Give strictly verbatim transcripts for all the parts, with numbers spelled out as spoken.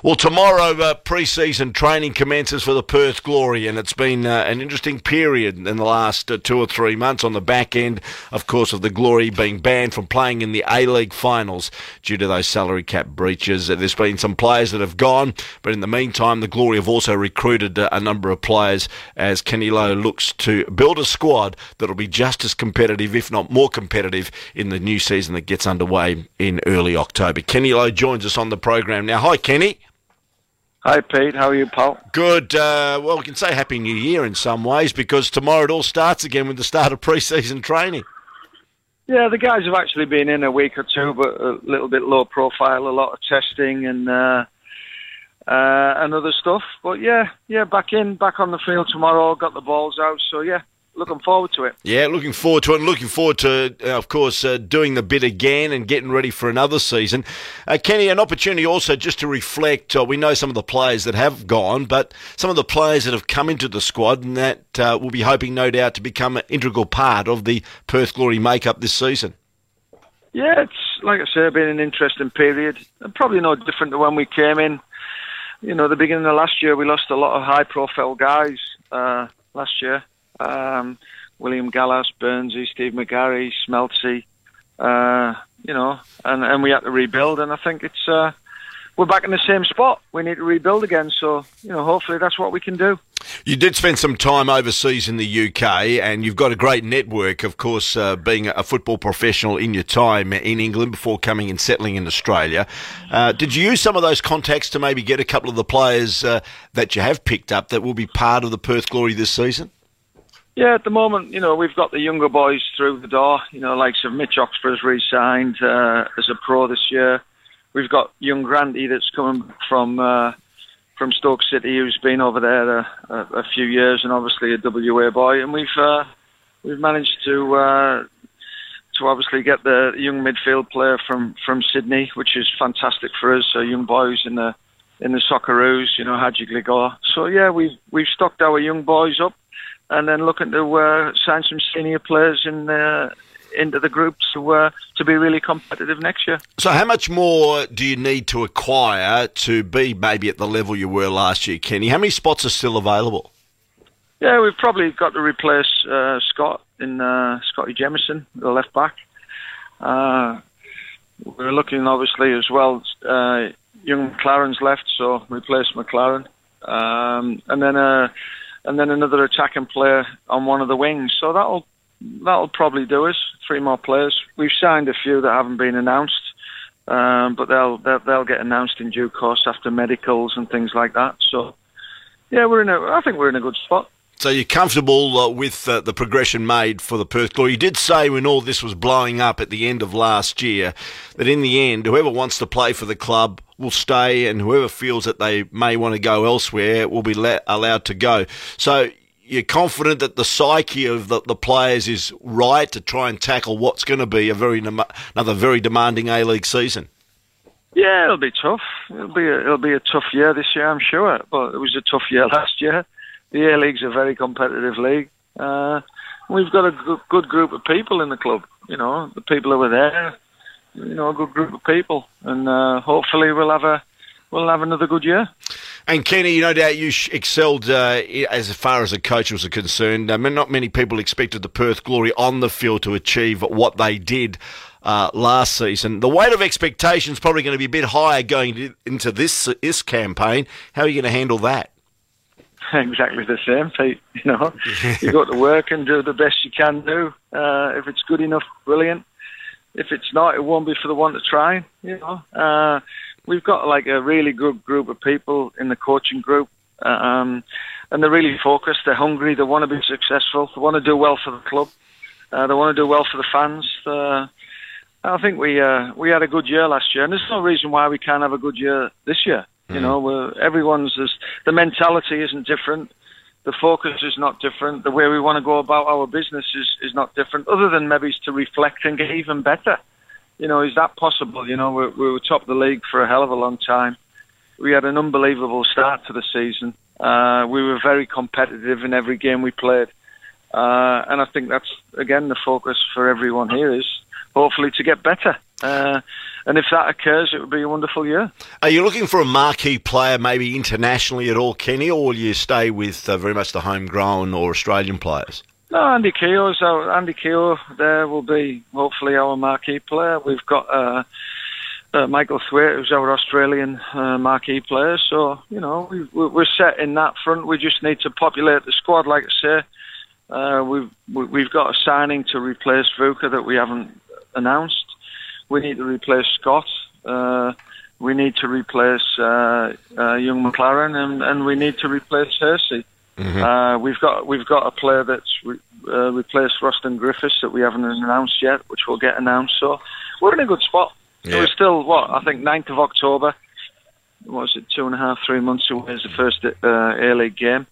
Well, tomorrow uh, pre-season training commences for the Perth Glory, and it's been uh, an interesting period in the last uh, two or three months on the back end, of course, of the Glory being banned from playing in the A-League finals due to those salary cap breaches. Uh, there's been some players that have gone, but in the meantime, the Glory have also recruited uh, a number of players as Kenny Lowe looks to build a squad that'll be just as competitive, if not more competitive, in the new season that gets underway in early October. Kenny Lowe joins us on the program now. Hi, Kenny. Hi, Pete. How are you, pal? Good. Uh, well, we can say Happy New Year in some ways because tomorrow it all starts again with the start of pre-season training. Yeah, the guys have actually been in a week or two, but a little bit low profile, a lot of testing and uh, uh, and other stuff. But yeah, yeah, back in, back on the field tomorrow, got the balls out, so yeah. Looking forward to it. Yeah, looking forward to it. And looking forward to, uh, of course, uh, doing the bit again and getting ready for another season. Uh, Kenny, an opportunity also just to reflect. Uh, we know some of the players that have gone, but some of the players that have come into the squad and that uh, will be hoping, no doubt, to become an integral part of the Perth Glory makeup this season. Yeah, it's, like I say, been an interesting period. Probably no different to when we came in. You know, the beginning of last year, we lost a lot of high-profile guys uh, last year. Um, William Gallas, Burnsy, Steve McGarry, Smeltsy, uh, you know, and, and we had to rebuild. And I think it's uh, we're back in the same spot. We need to rebuild again. So, you know, hopefully that's what we can do. You did spend some time overseas in the U K, and you've got a great network, of course, uh, being a football professional in your time in England before coming and settling in Australia. Uh, did you use some of those contacts to maybe get a couple of the players uh, that you have picked up that will be part of the Perth Glory this season? Yeah, at the moment, you know, we've got the younger boys through the door, you know, like so Mitch Oxford's re-signed uh, as a pro this year. We've got young Granty that's coming from uh, from Stoke City, who's been over there a, a, a few years, and obviously a W A boy. And we've uh, we've managed to uh, to obviously get the young midfield player from, from Sydney, which is fantastic for us. So young boys in the in the Socceroos, you know, Hadji Gligor. So yeah, we've we've stocked our young boys up. And then looking to uh, sign some senior players in uh, into the group to uh, to be really competitive next year. So, how much more do you need to acquire to be maybe at the level you were last year, Kenny? How many spots are still available? Yeah, we've probably got to replace uh, Scott in uh, Scotty Jemison, the left back. Uh, we're looking obviously as well. Uh, young McLaren's left, so replace McLaren, um, and then. Uh, And then another attacking player on one of the wings. So that'll that'll probably do us. Three more players. We've signed a few that haven't been announced, um, but they'll, they'll they'll get announced in due course after medicals and things like that. So yeah, we're in a. I think we're in a good spot. So you're comfortable uh, with uh, the progression made for the Perth Glory. You did say when all this was blowing up at the end of last year that in the end, whoever wants to play for the club will stay, and whoever feels that they may want to go elsewhere will be let, allowed to go. So you're confident that the psyche of the, the players is right to try and tackle what's going to be a very another very demanding A-League season? Yeah, it'll be tough. It'll be a, it'll be a tough year this year, I'm sure. But it was a tough year last year. The A-League's a very competitive league. Uh, we've got a good, good group of people in the club. You know, the people who are there. You know, a good group of people, and uh, hopefully we'll have a we'll have another good year. And Kenny, no doubt you excelled uh, as far as a coach was concerned. I mean, not many people expected the Perth Glory on the field to achieve what they did uh, last season. The weight of expectation is probably going to be a bit higher going into this this campaign. How are you going to handle that? Exactly the same, Pete. You know, you got to work and do the best you can do. Uh, if it's good enough, brilliant. If it's not, it won't be for the one to try. You know, uh, we've got like a really good group of people in the coaching group, um, and they're really focused. They're hungry. They want to be successful. They want to do well for the club. Uh, they want to do well for the fans. Uh, I think we uh, we had a good year last year, and there's no reason why we can't have a good year this year. Mm. You know, we're, everyone's just, the mentality isn't different. The focus is not different. The way we want to go about our business is, is not different, other than maybe to reflect and get even better. You know, is that possible? You know, we, we were top of the league for a hell of a long time. We had an unbelievable start to the season. Uh, we were very competitive in every game we played. Uh, and I think that's, again, the focus for everyone here is hopefully to get better. Uh, and if that occurs, it would be a wonderful year. Are you looking for a marquee player, maybe internationally at all, Kenny, or will you stay with uh, very much the homegrown or Australian players? No, Andy Keogh's our, Andy Keogh there will be hopefully our marquee player. We've got uh, uh, Michael Thwaite, who's our Australian uh, marquee player. So, you know, we, we're set in that front. We just need to populate the squad, like I say. Uh, we've, we've got a signing to replace Vuka that we haven't announced. We need to replace Scott. Uh, we need to replace uh, uh, young McLaren, and, and we need to replace Hersey. Mm-hmm. Uh, we've got we've got a player that's re- uh, replaced Ruston Griffiths that we haven't announced yet, which will get announced. So we're in a good spot. Yeah. We're still what I think ninth of October. What was it, two and a half, three months away is the first uh, A-League game.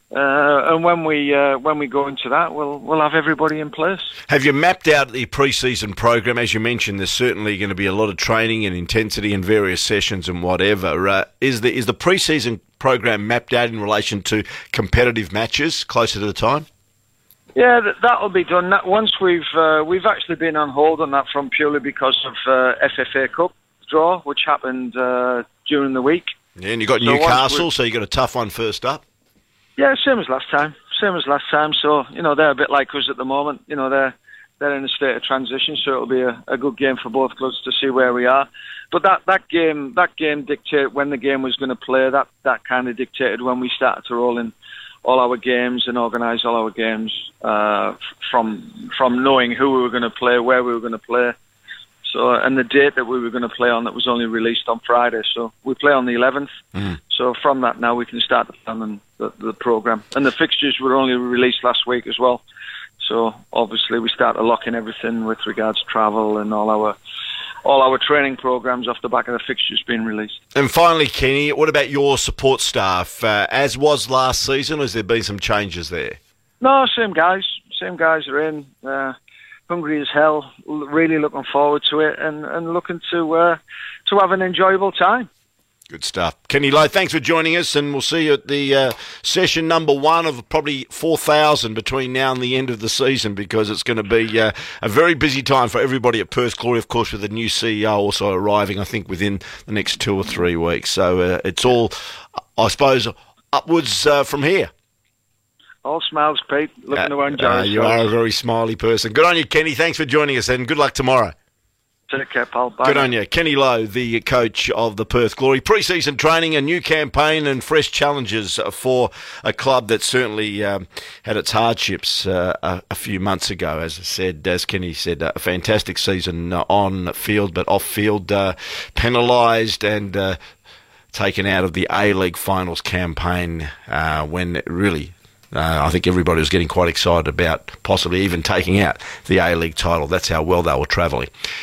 Uh, and when we uh, when we go into that, we'll we'll have everybody in place. Have you mapped out the pre-season program? As you mentioned, there's certainly going to be a lot of training and intensity and various sessions and whatever. Uh, is the is the pre-season program mapped out in relation to competitive matches closer to the time? Yeah, that, that'll be done. That once we've uh, we've actually been on hold on that front purely because of uh, F F A Cup draw, which happened uh, during the week. Yeah, and you got so Newcastle, so you got a tough one first up. Yeah, same as last time. Same as last time. So, you know, they're a bit like us at the moment. You know, they're they're in a state of transition, so it'll be a, a good game for both clubs to see where we are. But that, that game that game dictated when the game was going to play. That, that kind of dictated when we started to roll in all our games and organise all our games uh, from from knowing who we were going to play, where we were going to play. So, and the date that we were going to play on that was only released on Friday. So we play on the eleventh. Mm. So from that now we can start the plan and the, the programme. And the fixtures were only released last week as well. So obviously we start to lock in everything with regards to travel and all our all our training programmes off the back of the fixtures being released. And finally, Kenny, what about your support staff? Uh, as was last season, or has there been some changes there? No, same guys. Same guys are in. Uh, hungry as hell, really looking forward to it, and, and looking to uh, to have an enjoyable time. Good stuff. Kenny Lowe, thanks for joining us, and we'll see you at the uh, session number one of probably four thousand between now and the end of the season, because it's going to be uh, a very busy time for everybody at Perth Glory, of course, with the new C E O also arriving, I think, within the next two or three weeks. So uh, it's all, I suppose, upwards uh, from here. All smiles, Pete. Looking uh, to enjoy uh, You are a very smiley person. Good on you, Kenny. Thanks for joining us, and good luck tomorrow. Take care, pal. Bye. Good on you. Kenny Lowe, the coach of the Perth Glory. Pre-season training, a new campaign and fresh challenges for a club that certainly um, had its hardships uh, a, a few months ago. As I said, as Kenny said, a fantastic season on field, but off field, uh, penalised and uh, taken out of the A-League finals campaign uh, when really... Uh, I think everybody was getting quite excited about possibly even taking out the A-League title. That's how well they were travelling.